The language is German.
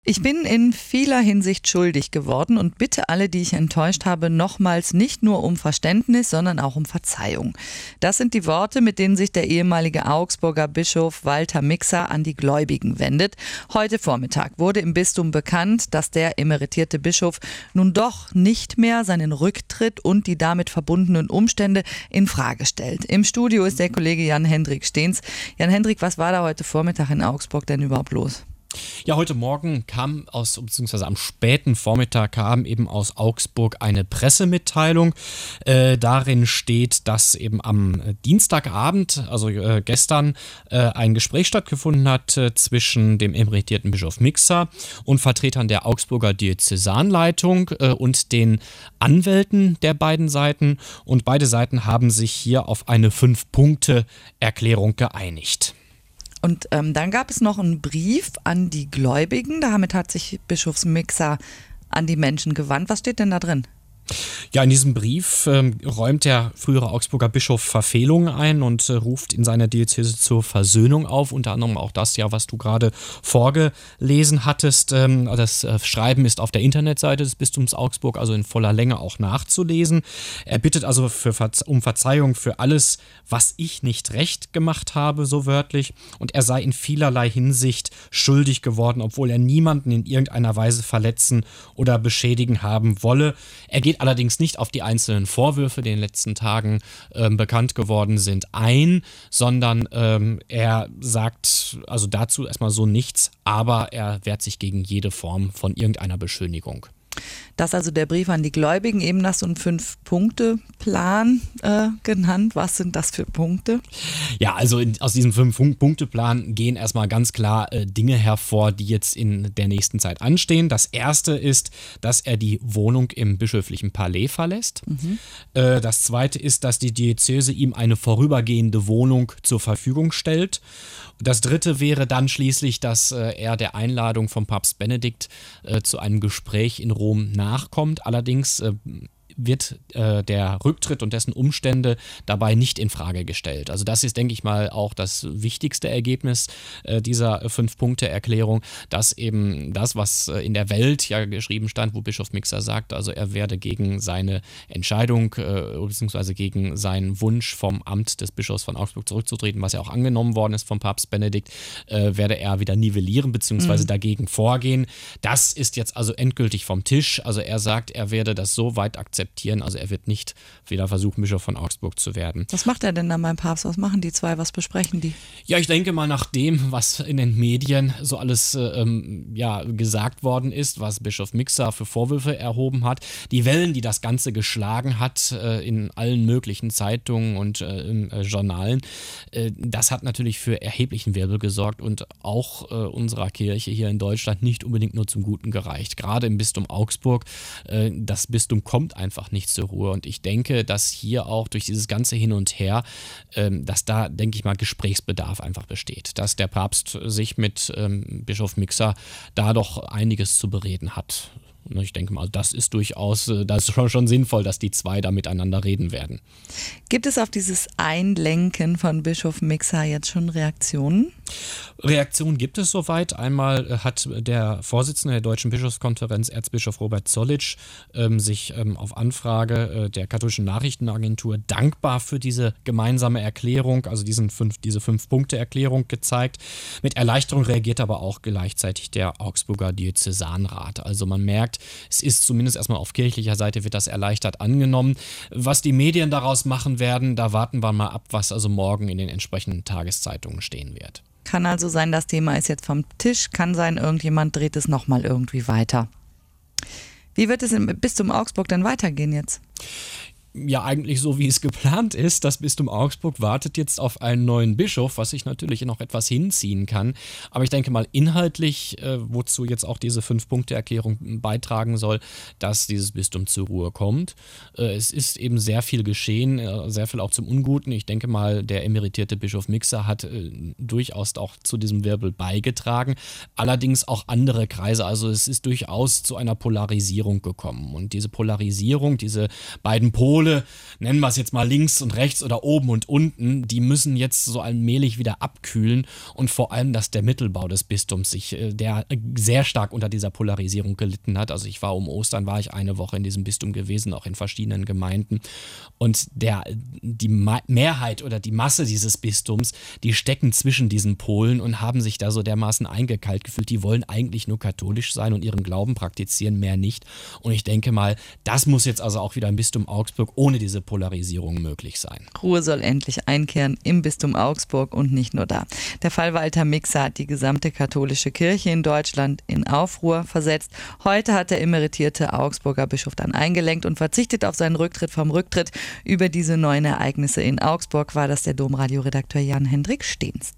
Ich bin in vieler Hinsicht schuldig geworden und bitte alle, die ich enttäuscht habe, nochmals nicht nur um Verständnis, sondern auch um Verzeihung. Das sind die Worte, mit denen sich der ehemalige Augsburger Bischof Walter Mixer an die Gläubigen wendet. Heute Vormittag wurde im Bistum bekannt, dass der emeritierte Bischof nun doch nicht mehr seinen Rücktritt und die damit verbundenen Umstände in Frage stellt. Im Studio ist der Kollege Jan-Hendrik Steens. Jan-Hendrik, was war da heute Vormittag in Augsburg denn überhaupt los? Ja, heute Morgen beziehungsweise am späten Vormittag kam eben aus Augsburg eine Pressemitteilung. Darin steht, dass eben am Dienstagabend, also gestern, ein Gespräch stattgefunden hat zwischen dem emeritierten Bischof Mixer und Vertretern der Augsburger Diözesanleitung und den Anwälten der beiden Seiten. Und beide Seiten haben sich hier auf eine 5-Punkte-Erklärung geeinigt. Und dann gab es noch einen Brief an die Gläubigen. Damit hat sich Bischof Mixer an die Menschen gewandt. Was steht denn da drin? Ja, in diesem Brief räumt der frühere Augsburger Bischof Verfehlungen ein und ruft in seiner Diözese zur Versöhnung auf. Unter anderem auch das, ja, was du gerade vorgelesen hattest. Das Schreiben ist auf der Internetseite des Bistums Augsburg, also in voller Länge auch nachzulesen. Er bittet also um Verzeihung für alles, was ich nicht recht gemacht habe, so wörtlich. Und er sei in vielerlei Hinsicht schuldig geworden, obwohl er niemanden in irgendeiner Weise verletzen oder beschädigen haben wolle. Er geht allerdings nicht auf die einzelnen Vorwürfe, die in den letzten Tagen bekannt geworden sind, ein, sondern er sagt also dazu erstmal so nichts, aber er wehrt sich gegen jede Form von irgendeiner Beschönigung. Das ist also der Brief an die Gläubigen, eben das so ein 5-Punkte-Plan genannt. Was sind das für Punkte? Ja, also aus diesem 5-Punkte-Plan gehen erstmal ganz klar Dinge hervor, die jetzt in der nächsten Zeit anstehen. Das erste ist, dass er die Wohnung im bischöflichen Palais verlässt. Das zweite ist, dass die Diözese ihm eine vorübergehende Wohnung zur Verfügung stellt. Das dritte wäre dann schließlich, dass er der Einladung von Papst Benedikt zu einem Gespräch in Rom nachkommt. Allerdings wird der Rücktritt und dessen Umstände dabei nicht in Frage gestellt. Also das ist, denke ich mal, auch das wichtigste Ergebnis dieser 5-Punkte-Erklärung, dass eben das, was in der Welt ja geschrieben stand, wo Bischof Mixer sagt, also er werde gegen seine Entscheidung bzw. gegen seinen Wunsch vom Amt des Bischofs von Augsburg zurückzutreten, was ja auch angenommen worden ist vom Papst Benedikt, werde er wieder nivellieren bzw. dagegen vorgehen. Das ist jetzt also endgültig vom Tisch. Also er sagt, er werde das so weit akzeptieren, also er wird nicht wieder versuchen, Bischof von Augsburg zu werden. Was macht er denn dann beim Papst? Was machen die zwei? Was besprechen die? Ja, ich denke mal nach dem, was in den Medien so alles gesagt worden ist, was Bischof Mixer für Vorwürfe erhoben hat, die Wellen, die das Ganze geschlagen hat in allen möglichen Zeitungen und Journalen, das hat natürlich für erheblichen Wirbel gesorgt und auch unserer Kirche hier in Deutschland nicht unbedingt nur zum Guten gereicht. Gerade im Bistum Augsburg, das Bistum kommt einfach nicht zur Ruhe und ich denke, dass hier auch durch dieses ganze Hin und Her, dass da, denke ich mal, Gesprächsbedarf einfach besteht, dass der Papst sich mit Bischof Mixer da doch einiges zu bereden hat. Ich denke mal, das ist durchaus, das ist schon sinnvoll, dass die zwei da miteinander reden werden. Gibt es auf dieses Einlenken von Bischof Mixer jetzt schon Reaktionen? Reaktionen gibt es soweit. Einmal hat der Vorsitzende der Deutschen Bischofskonferenz, Erzbischof Robert Zollitsch, sich auf Anfrage der katholischen Nachrichtenagentur dankbar für diese gemeinsame Erklärung, also diese 5-Punkte-Erklärung gezeigt. Mit Erleichterung reagiert aber auch gleichzeitig der Augsburger Diözesanrat. Also man merkt, es ist zumindest erstmal auf kirchlicher Seite wird das erleichtert angenommen. Was die Medien daraus machen werden, da warten wir mal ab, was also morgen in den entsprechenden Tageszeitungen stehen wird. Kann also sein, das Thema ist jetzt vom Tisch, kann sein, irgendjemand dreht es nochmal irgendwie weiter. Wie wird es im Bistum Augsburg denn weitergehen jetzt? Ja, eigentlich so, wie es geplant ist. Das Bistum Augsburg wartet jetzt auf einen neuen Bischof, was sich natürlich noch etwas hinziehen kann. Aber ich denke mal inhaltlich, wozu jetzt auch diese 5-Punkte-Erklärung beitragen soll, dass dieses Bistum zur Ruhe kommt. Es ist eben sehr viel geschehen, sehr viel auch zum Unguten. Ich denke mal, der emeritierte Bischof Mixer hat durchaus auch zu diesem Wirbel beigetragen. Allerdings auch andere Kreise. Also es ist durchaus zu einer Polarisierung gekommen. Und diese Polarisierung, diese beiden Pole, Pole, nennen wir es jetzt mal links und rechts oder oben und unten, die müssen jetzt so allmählich wieder abkühlen und vor allem, dass der Mittelbau des Bistums der sehr stark unter dieser Polarisierung gelitten hat. Also um Ostern war ich eine Woche in diesem Bistum gewesen, auch in verschiedenen Gemeinden, und die Mehrheit oder die Masse dieses Bistums, die stecken zwischen diesen Polen und haben sich da so dermaßen eingekeilt gefühlt, die wollen eigentlich nur katholisch sein und ihren Glauben praktizieren, mehr nicht. Und ich denke mal, das muss jetzt also auch wieder im Bistum Augsburg ohne diese Polarisierung möglich sein. Ruhe soll endlich einkehren im Bistum Augsburg und nicht nur da. Der Fall Walter Mixer hat die gesamte katholische Kirche in Deutschland in Aufruhr versetzt. Heute hat der emeritierte Augsburger Bischof dann eingelenkt und verzichtet auf seinen Rücktritt vom Rücktritt. Über diese neuen Ereignisse in Augsburg war das der Domradio-Redakteur Jan-Hendrik Stehns.